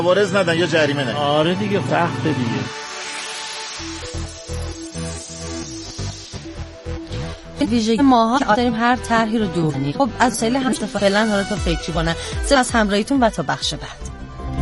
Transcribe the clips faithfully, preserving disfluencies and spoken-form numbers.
وارز ندن یا جریمه ندن. آره دیگه وقت دیگه. ویژگی ماها داریم هر طرحی رو دور کنیم. خب از سیل هم فعلا حالا تو فکری کنن. سپاس از همراهیتون و تا بخش بعد.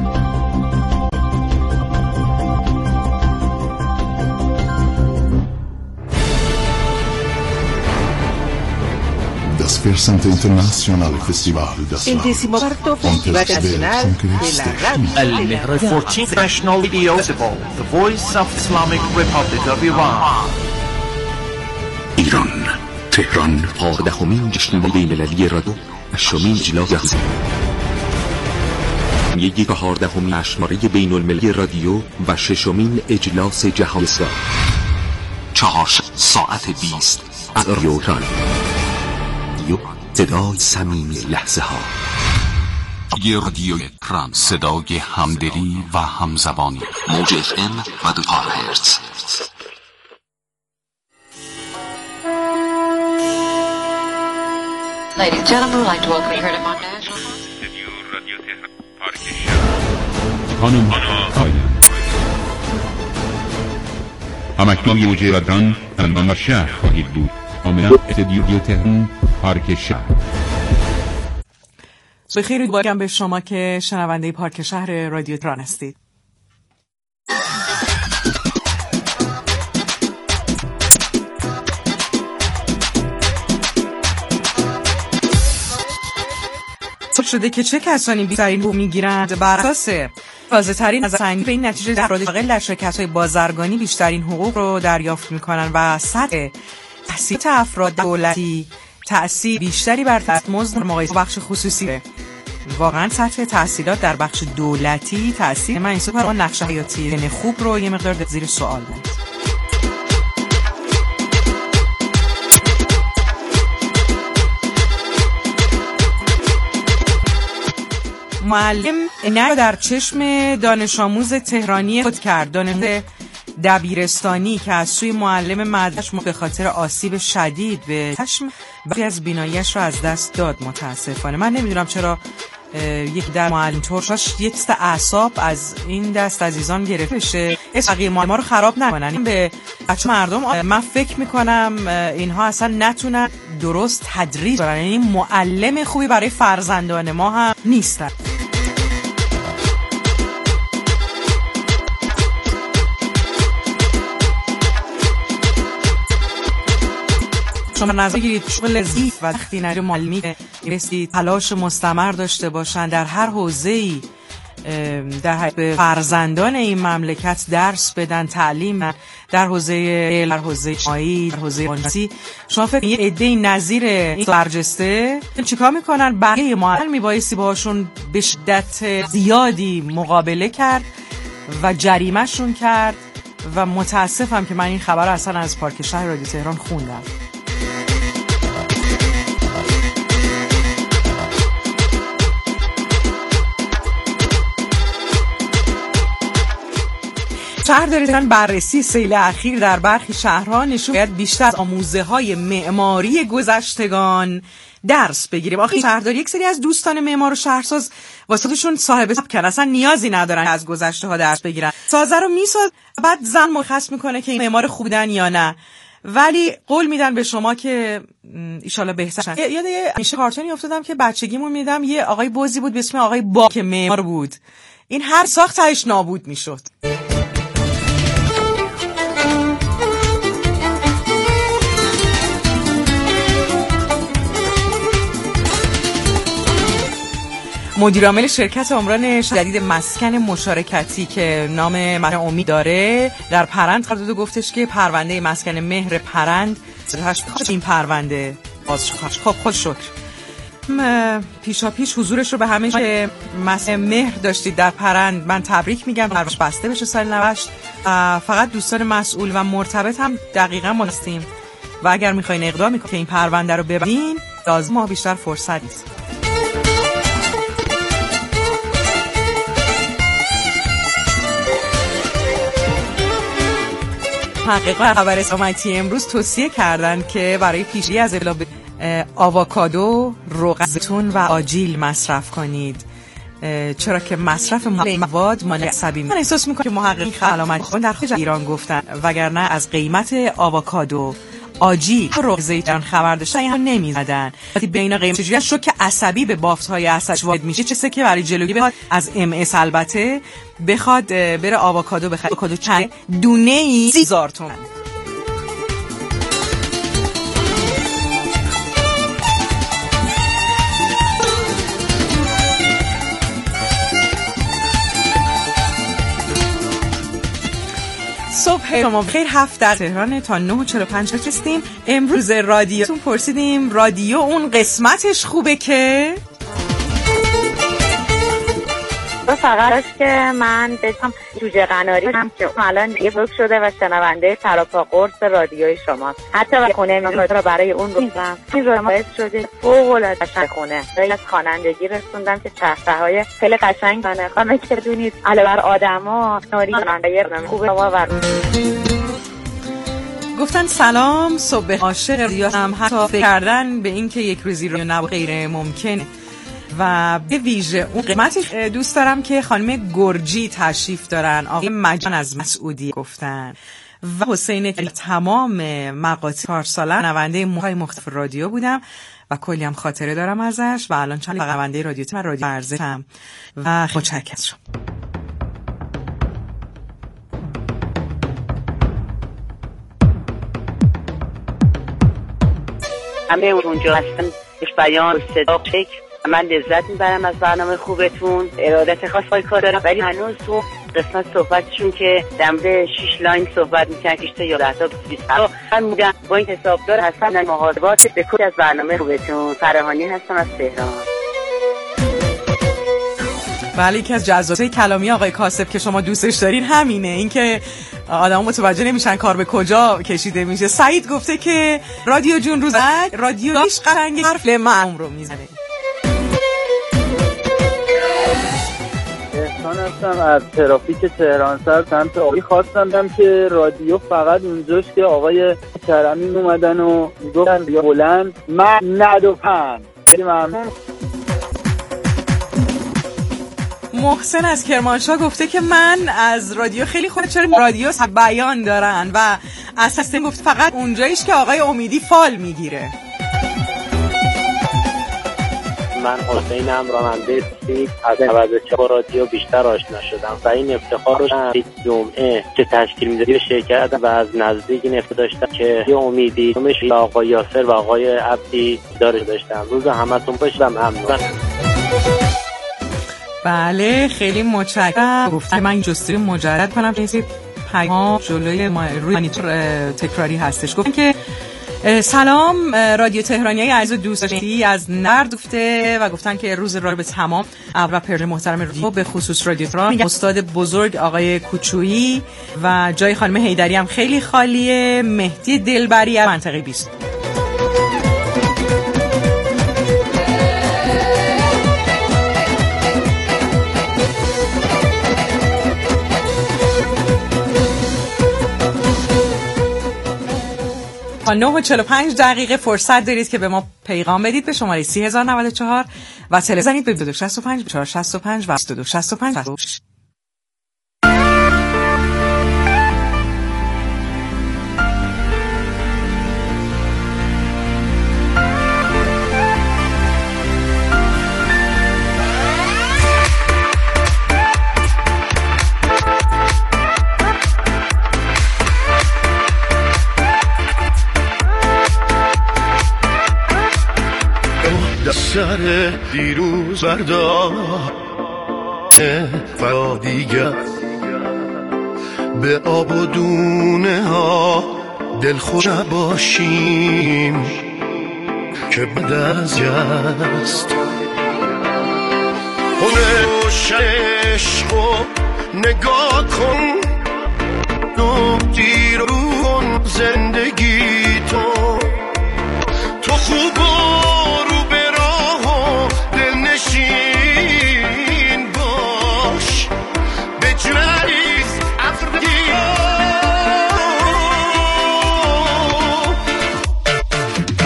Das viersente internationale Festival das Il decimoquarto Festival Nacional de la Radio. The fourteenth National Radio Festival, the voice of Islamic Republic of Iran. ایران، تهران، پانزدهمین جشن بین‌المللی رادیو، هشتمین اجلاس یک چهاردهمین اشماره بین‌المللی رادیو و ششمین اجلاس جهانی اسلام. چهار ساعت بیست از رادیو ایران. صدای صمیمی لحظه ها. یه رادیو ایران، صدای همدلی و همزبانی. موج اف ام و دو هرتز. Ladies and gentlemen, we'd like to welcome you here to Montage. خانم آقایان، همکنون موج رادیو تهران و شهر خواهید بود. کاملا استودیو تهران پارک شهر. بخیر بگم به شما که شنونده پارک شهر رادیو تهران هستید. شده که چه کسانی بیشترین حقوق میگیرند بر اساس تازه ترین از سنجش به این نتیجه در افراد شاغل در شرکت‌های بازرگانی بیشترین حقوق رو دریافت می‌کنند و سطح تحصیلات افراد دولتی تأثیر بیشتری بر دستمزد در مقایسه با بخش خصوصی داره. واقعا سطح تحصیلات در بخش دولتی تأثیر من این سو کار نقش حیاتی خوب رو یه مقدار زیر سوال برد. معلم نه در چشم دانش آموز تهرانی خود کرد. دانش دبیرستانی که از سوی معلم مدرسه به خاطر آسیب شدید به چشم بعضی از بیناییش را از دست داد. متاسفانه من نمیدونم چرا یک در معلم طور شاش یک دست اعصاب از این دست عزیزان گرفته بشه. بقیه معلم ها رو خراب نکنن. به بچه مردم من فکر میکنم اینها اصلا نتونن درست تدریس کنن. یعنی معلم خوبی برای فرزندان ما هم نیستن. شما نظر بگیرید شغل ظریف و وقتی نجا معلمی رسی تلاش مستمر داشته باشن در هر حوزه‌ای در فرزندان این مملکت درس بدن، تعلیم در حوزه علم، در حوزه اجتماعی، در حوزه هنری. شما فکر یه عده نظیر این برجسته چیکار میکنن؟ بقیه معلم میبایستی باهاشون به شدت زیادی مقابله کرد و جریمه‌شون کرد و متاسفم که من این خبر اصلا از پارک شهر رادیو تهران خوندم. شهر دارید بررسی سیل اخیر در برخی شهرها نشون باید بیشتر از آموزه های معماری گذشتگان درس بگیریم. آخه شهرداری یک سری از دوستان معمار و شهرساز واسه خودشون صاحب سبکن، اصلا نیازی ندارن از گذشته ها درس بگیرن. سازه رو میساز بعد زن مختص میکنه که این معمار خوبن یا نه، ولی قول میدن به شما که ایشالا بهتر شن. یاد یه میشه کارتونی افتادم که بچگیمون میدم، یه آقای بوزی بود به اسم آقای با که معمار بود. این هر ساختش نابود میشد. مدیرعامل شرکت عمران جدید مسکن مشارکتی که نام من امید داره در پرند قرار داد و گفتش که پرونده مسکن مهر پرند این پرونده باز خب خود شکر پیشا پیش حضورش رو به همه که مسکن مهر داشتید در پرند من تبریک میگم. درش بسته بشه سال نوشت. فقط دوستان مسئول و مرتبط هم دقیقاً ما هستیم و اگر میخواین اقدام میکنید که این پرونده رو ببرین لازم ما بیشتر فرصت نیست. محققان خبر سلامتی امروز توصیه کردند که برای پیشگیری از ابتلا به آووکادو، روغن زیتون و آجیل مصرف کنید. چرا که مصرف مواد مانع عصبی. من احساس میکنم که محققین علامت خون در خارج ایران گفتن وگرنه از قیمت آووکادو، آجیل و رغ زیتون خبر داشتن یا نمیزدن. وقتی بین قیمت چجوری شد که عصبی به بافت‌های عصبی وارد میشه، چه که برای جلوگیری بخواد از ام اس البته بخواد بره آووکادو بخره. آووکادو چند دونه‌ای سی هزار تومان. صبح شما بخیر. هفت در تهران تا نه و چهل و پنج رسیدیم. امروز رادیوتون پرسیدیم رادیو اون قسمتش خوبه که فقط که من بهتم جوجه قناری هم که الان یه بک شده و شنونده تراپا قرص رادیوی شماست. حتی وقتی خونه من رو برای اون رو میزم این رو باعث شده فوق العاده قشنگ خونه. خیلی از خوانندگی رسوندم که چرخه‌های خیلی قشنگ داره. خواهم که دونید علاوه بر آدما نوری خواننده خوبه ما و گفتن سلام صبح عاشق رادیو هم حتی فکر کردن به این که یک روزی رو نبا غیر ممکنه و به ویژه اون قیمتش. دوست دارم که خانم گرجی تشریف دارن، آقای مجان از مسعودی گفتن و حسین تمام مقاطع چهار ساله نونده موهای مختلف رادیو بودم و کلی هم خاطره دارم ازش و الان چند نونده رادیو من رادیو ارزشم و متشکرم شم. همه اونجا هستن بیان صدا فکر. من لذت میبرم از برنامه خوبتون، ارادت خاص پای کار دارم، ولی هنوز تو قسمت صحبتشون که دمده شش لاین صحبت میکنن کشته یا ده تا بیست تا من میگم با این حسابدار هستن محاسبات به کلی از برنامه خوبتون. فرهانی هستم از تهران. بله، یکی از جزئیات کلامی آقای کاسب که شما دوستش دارین همینه، اینکه آدم متوجه نمیشن کار به کجا کشیده میشه. سعید گفته که رادیو جون روز رادیو هیچ قرنگی حرف معموم رو میزنه. احسان هستم از ترافیک تهران سر سمت آبی. خواستم که رادیو فقط اونجاست که آقای کرمی اومدن و گفتن بیا بلند من ندوپن. خیلی ممنون. محسن از کرمانشاه گفته که من از رادیو خیلی خوشم، چرا رادیو بیان دارن و اساسا گفت فقط اونجاییش که آقای امیدی فال میگیره. من حسینم، راننده سیک از نود و چهار رادیو بیشتر آشنا شدم و این افتخار رو یک جمعه که تشکیل می‌دادی شرکت و از نزدیک این افتخار داشتم که یه امیدی همش آقای یاسر و آقای عبدی داره داشتم. روز همتون باشم. ممنون. بله خیلی متشکرم. گفتم من جستجوی مجرد کنم که پیام جلوی ما روی مانیتور تکراری هستش. گفتم که سلام رادیو تهرانیای عزیز دوست داشتی از نرد گفته و گفتن که روز رادیو به تمام و پرژن محترم رادیو به خصوص رادیو تهران، استاد بزرگ آقای کوچویی و جای خانم حیدری هم خیلی خالیه. مهدی دلبری از منطقه بیست. نه و چهل و پنج دقیقه فرصت دارید که به ما پیغام بدید به شماره سی هزار و نود و چهار و تلفن زنید به دو شصت و پنج چهار شصت و پنج و دو شصت و پنج. سر دیروز بردار فرا دیگر به آب و دونه ها دلخوش باشیم که بعد از یست خونه و ششق و نگاه کن و دیر کن زندگی تو تو خوب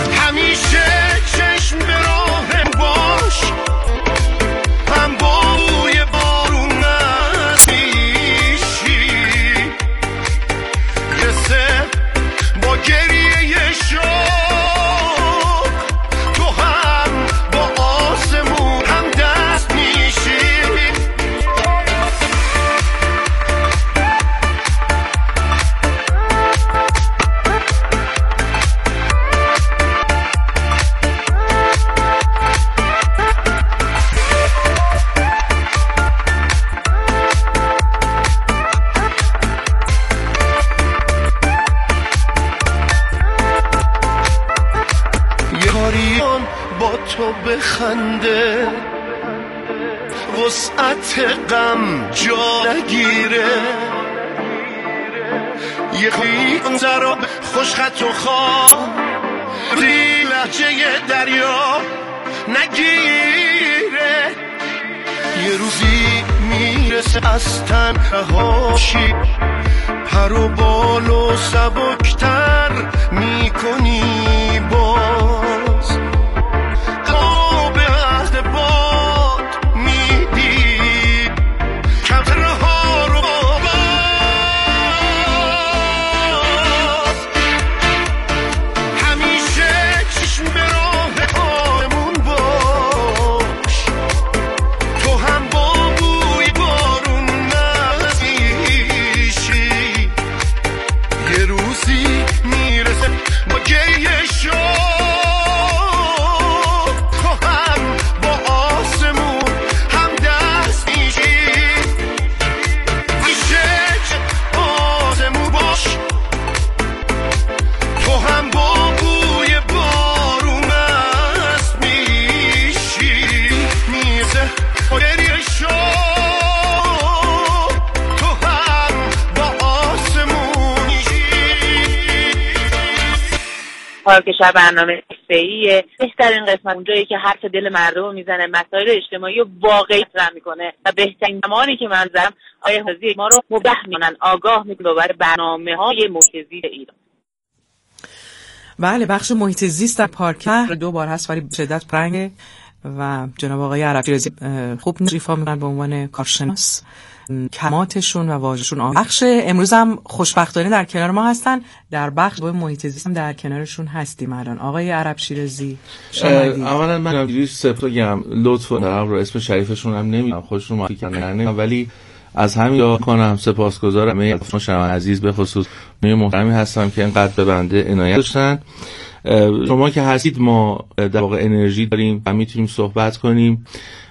همیشه چشم به راهم باش هم با بخنده وسعت غم جا نگیره یه خیلی زرا خوش خط و خواه ری لحجه دریا نگیره یه روزی میرسه از تنهاشی پر و بال و سبکتر میکنی باز قلب عهد باد میدی کمترها رو باز همیشه چشم به راه پایمون باش تو هم با بوی بارون نزیشی یه روزی میرسه با گریه شو تو هم با آسمون هم دست میشی میشه که آسمون باش تو هم با بوی بارون مست میشی میرسه با گریه شو تو هم با آسمون میشی. پارک شب برنامه ایه بهترین قسمت اونجایی که حرف دل مردم رو میزنه، مسائل اجتماعی و واقعی مطرح میکنه و بهترین زمانی که من زدم آیه حضی ما رو مبه میکنن، آگاه میکنن برای برنامه های محیط زیست ایران. بله، بخش محیط زیست در پارک دو بار هست ولی شدت پرنگه و جناب آقای عربشیرازی خوب ایفا میکنن به عنوان کارشناس کلماتشون و واژه‌شون. بخش امروز هم خوشبختانه در کنار ما هستن. در بخش با محیط زیست هم در کنارشون هستیم الان. آقای عربشیرازی اولا من اینجوری سپر بگم لطف دارم رو اسم شریفشون هم نمیدونم، خودشون معرفی کردن، ولی از همین جا کنم سپاسگزارم همه شما عزیز به خصوص می محترمی هستم که اینقدر به بنده عنایت داشتن. شما که هستید ما در واقع انرژی داریم و میتونیم صحبت کنیم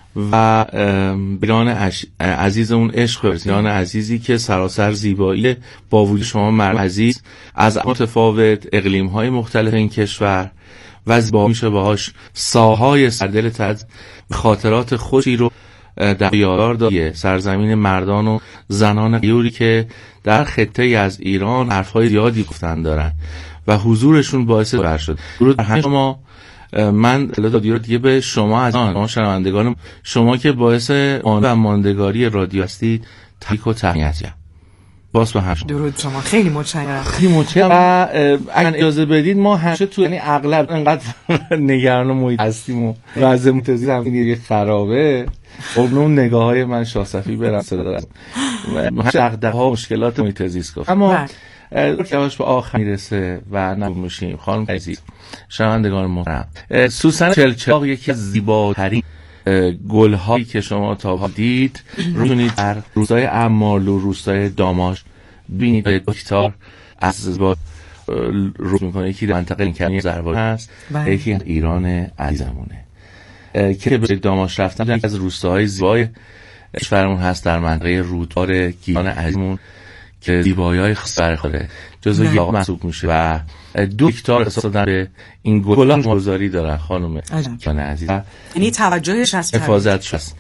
و بیان اش... عزیز اون عشق بیان عزیزی که سراسر زیبایی با وجود شما مرد عزیز از متفاوت اقلیم‌های مختلف این کشور و زیبا میشه باهاش ساهای سردل تد خاطرات خوشی رو در یاددار داره. سرزمین مردان و زنان غیوری که در خطه‌ای از ایران حرف‌های زیادی گفتن دارن و حضورشون باعث بر شد. درود بر همه شما. من رادیو رو دیگه به شما از آن شنوندگان شما که باعث آن و ماندگاری رادیو هستید تبریک و تهنیت میگم. باز به هم درود شما. خیلی متشکرم. خیلی متشکرم. و اگر اجازه بدید ما همیشه تو یعنی اغلب انقدر نگران و محیط هستیم و وضع محیط هم دیگه خرابه. خب اون نگاه‌های من شاسفی برم صدا دارم. همیشه دغدغه‌ها و مشکلات محیط زیست گفت. اما یواش به آخر میرسه و نبود میشیم. خانم عزیز شنوندگان محترم، سوسن چلچراغ یکی از زیباترین گل‌هایی که شما تا دید روزونید در روستای اعمالو، روستای داماش ببینید دکتر از با روز میکنه. یکی در منطقه لینکرانی زرباری هست، یکی ایران عزیزمونه که به داماش رفتن از روستاهای زیبای کشورمون هست در منطقه رودبار گیلان عزیزمون که زیبایی‌های خاص برخوره جزو یاغ محسوب میشه و دو هکتار احساس دادن به این گلان گذاری دارن خانم جان عزیز. یعنی توجهش هست حفاظتش هست.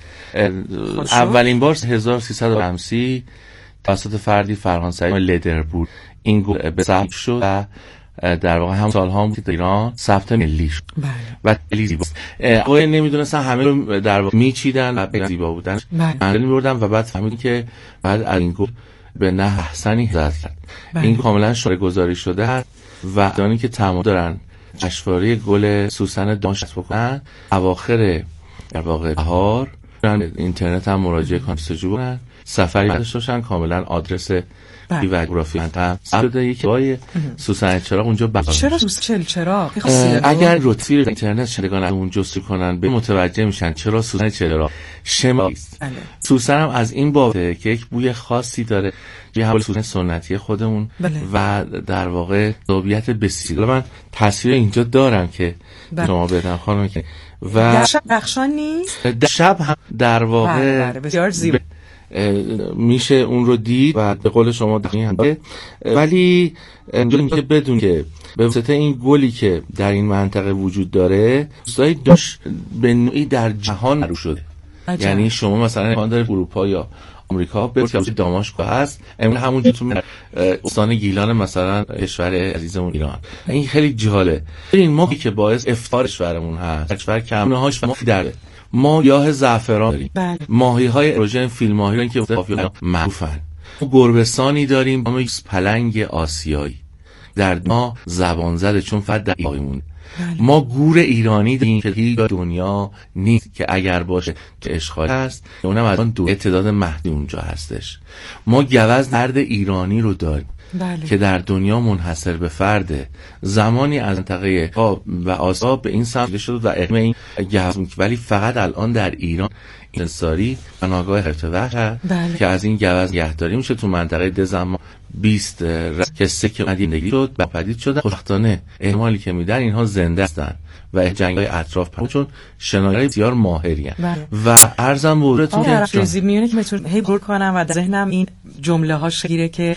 اولین بار هزار و سیصد و خمسی توسط فردی فرهان سعید لدربور این گل به ثبت شد و در واقع هم سال‌ها بود که ایران ثبت ملی شد. بله. و خیلی زیباست. آقای نمیدونستن همه رو در واقع میچیدن و زیبا بودن. من می‌بردم و بعد فهمیدم که بعد از این گل به نه احسنی زد کرد. این کاملا شماره گذاری شده است و دانی که تمام دارن جشنواره گل سوسن داماش بکنن اواخر در واقع بهار اینترنت هم مراجعه کنن سجو سفری داشته باشن کاملا آدرس و جغرافی هم شده یکی وای سوسن چراغ اونجا بقا. چرا سوسن چراغ؟ اگر لطفی اینترنت شدگان اون جستجو کنن به متوجه میشن چرا سوسن چراغ شمالی است. سوسن هم از این بابه که یک بوی خاصی داره، یه حال سوسن سنتی خودمون بله. و در واقع ذوبیت بسیار. من تصویر اینجا دارم که بله. شما بدم خانم که و در شب رخشان نیست؟ در شب هم در واقع بله بله. بسیار زیبا میشه اون رو دید و به قول شما دقیقاً. ولی اینجا میگه بدون که به واسطه این گلی که در این منطقه وجود داره روستای داش به نوعی در جهان معروف شده. عجب. یعنی شما مثلا امکان داره اروپا یا آمریکا به که داماشق هست، امروز همونجا تو استان گیلان مثلا کشور عزیزمون ایران. این خیلی جالبه. این ما که باعث افتخار کشورمون هست، کشور کمونه هاش ما داره. ما گیاه زعفران داریم. بله. ماهی‌های اروژن فیل ماهی که آفریقا معروفن. ما گربه‌سانی داریم، ما پلنگ آسیایی. در ما زبان زده چون فقط در ایران. ما گور ایرانی داریم که هیچ دنیا نیست که اگر باشه که اشغال هست، اونم از اون دو تعداد محدود اونجا هستش. ما گوز نرد ایرانی رو داریم. بله. که در دنیا منحصر به فرده. زمانی از منطقه آب و آسیا به این سمت شد و اقلیم این گوز، ولی فقط الان در ایران انصاری بناگاه حفظ وحش هست. بله. که از این گوز نگهداری میشه. تو منطقه دزما بیست کسی که زندگی شد و پدید شده، خوشبختانه احتمالی که میدن اینها زنده هستن و جنگ‌های اطراف پرو چون شنایه‌های بسیار ماهری هستند. و عرضم به حضورتون که رزی میونه که بتونم هی گور کنم و در ذهنم این جمله ها شگیره که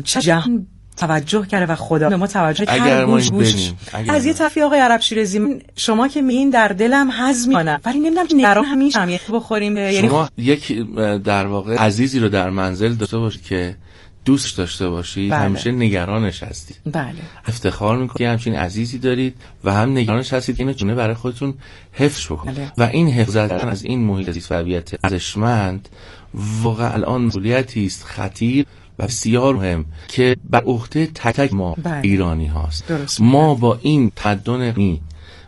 جهان توجه کرده و خدا به ما توجه کرده. اگر ما این بدیم از یه طرفی آقای عرب شیرازی شما که این در دلم هضم می‌کنم، ولی نمیدونم نگران همیشه یه بخوریم. یعنی شما یک در واقع عزیزی رو در منزل داشته باشید که دوست داشته باشید. بله. همیشه نگرانش هستید. بله. افتخار میکنید که همچین عزیزی دارید و هم نگرانش هستید که اینو جونه برای خودتون حفظ بکنید. بله. و این حفظ کردن از این محیط زیست طبیعت ارزشمند واقعا الان مسئولیتی است خطیر و بسیار مهم که بر عهده تک تک ما بله. ایرانی هاست. درست. ما با این تمدن می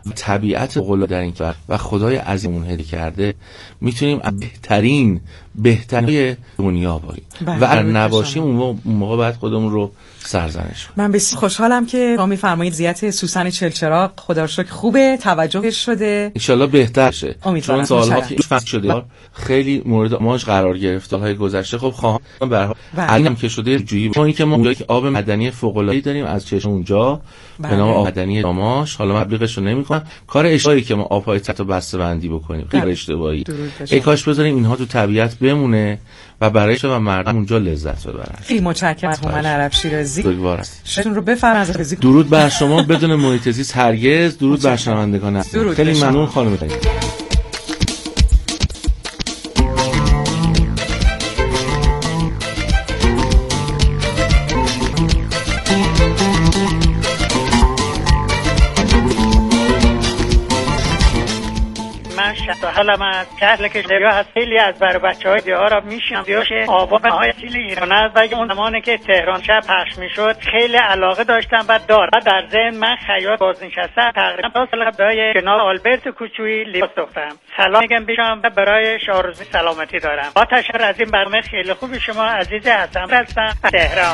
طبیعت غلا در این کشور و خدای عظیمون هدیه کرده میتونیم بهترین بهترین دنیا باشیم. و اگر نباشیم اون موقع باید خودمون رو سرزنش کنیم. من بسیار خوشحالم که شما میفرمایید زیت سوسن چلچراغ خدا رو شکر خوبه، توجهش شده، ان شاءالله بهتر شه. چون سالها که فصل شده خیلی مورد آماج قرار گرفته های گذشته. خب خواهم به هر حال الانم که شده جویی چون اینکه ما اونجا که آب معدنی فوق العاده داریم از چشم اونجا به نام آب معدنی داماش، حالا من تبلیغش رو نمی‌کنم، کار اشتباهی که ما آب‌های تحت بسته‌بندی بکنیم خیلی اشتباهی. ای کاش بذاریم اینها تو طبیعت بمونه و برایش و مردم اونجا لذت ببرن. خیلی متشکرم از هومن عرب شیرازی. شتون رو بفرمایید از درود بر شما بدون محیط زیست هرگز. درود بر شنوندگان. خیلی ممنون خانم. حالم از کسل که دریا هست. خیلی از بر بچه های دیها را میشیم دیوش آبان های سیل ایران است و اون زمانی که تهران شب پخش میشد خیلی علاقه داشتم و دارم و در ذهن من خیال بازنشسته تقریبا دو سال برای جناب آلبرت کوچویی لباس دختم. سلام میگم بیشم و برای شارزی سلامتی دارم. با تشکر از این برنامه خیلی خوبی شما عزیز حسن هستم تهران.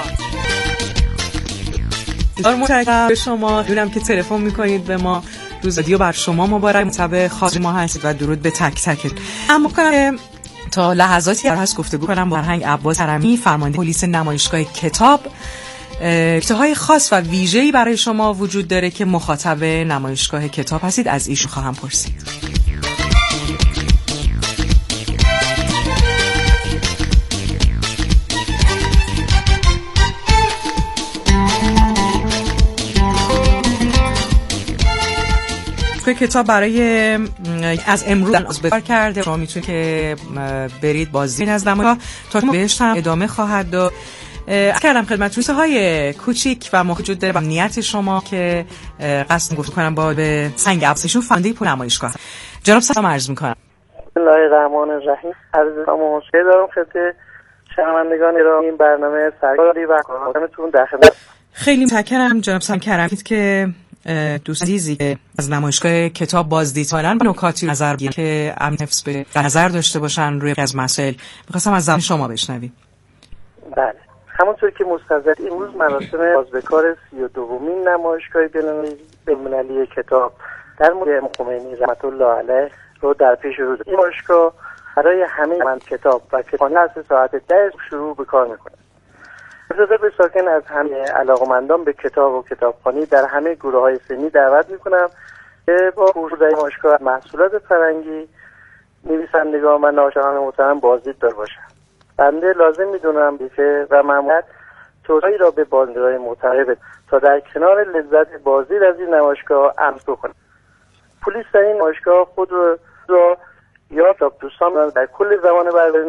بسیار متشکرم به شما. دونم که تلفن میکنید به ما. روز رادیو بر شما مبارک. متابع خاص ما هستید و درود به تک تک. اما کنم تا لحظاتی هست گفتگو کنم با فرهنگ عباس حرمی، فرمانده پلیس نمایشگاه کتاب. نکته‌های خاص و ویژه‌ای برای شما وجود داره که مخاطب نمایشگاه کتاب هستید، از ایشون خواهم پرسید. کتاب برای از امروز بکار کرده. شما میتونید که برید بازدید از نمایشگاه تا بهش هم ادامه خواهد داد. کردم خدمتتون های کوچیک و موجود داره با نیت شما که قصد گفت کنم با به سنگ افزایشون فنده پول نمایشگاه. جناب سلام عرض میکنم. بسم الله الرحمن الرحیم. عرض سلام و مشکل دارم خدمت شنوندگان ایرانی. این برنامه سرکاری و کارمندتون در خدمت. خیلی متشکرم جناب سلام کرمید که دوست عزیزی که از نمایشگاه کتاب بازدید کنن نکاتی نظر بگیرن که امن حفظ به نظر داشته باشن روی از مسائل. می‌خواستم از زبان شما بشنویم. بله. همونطور که مستحضر امروز مراسم بازبکار سی و دومین نمایشگاه بین‌المللی کتاب در مورد خمینی رحمت الله علیه رو در پیش رو داریم. این نمایشگاه برای همه من کتاب و کتابخوانی از ساعت ده شروع به کار می‌کنه. اجازه به ساکن از همه علاقمندان به کتاب و کتابخوانی در همه گروه‌های سنی دعوت می‌کنم که با حضور در نمایشگاه محصولات فرنگی نویسندگان و ناشران محترم بازدید دار باشند. بنده لازم میدونم که و معمولاً توصیه‌ای را به بازیگران معترض تا در کنار لذت بازی از این نمایشگاه امضا بکنند. پلیس در این نمایشگاه خود را یا تا دوستان در کل زمان برگزاری